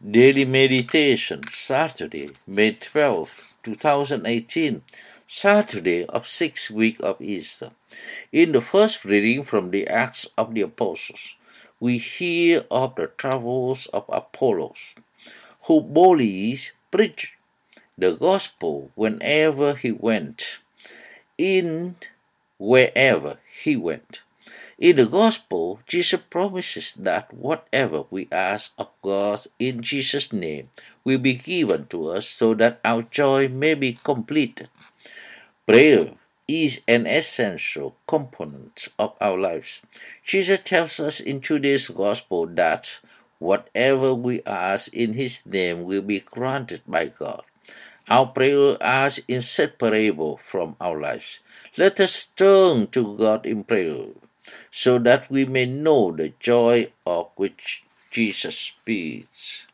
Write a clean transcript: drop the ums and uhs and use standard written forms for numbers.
Daily Meditation, Saturday, May 12, 2018, Saturday of 6th week of Easter. In the first reading from the Acts of the Apostles, we hear of the travels of Apollos, who boldly preached the gospel whenever he went, in wherever he went. In the gospel, Jesus promises that whatever we ask of God in Jesus' name will be given to us so that our joy may be completed. Prayer is an essential component of our lives. Jesus tells us in today's gospel that whatever we ask in His name will be granted by God. Our prayers are inseparable from our lives. Let us turn to God in prayer so that we may know the joy of which Jesus speaks.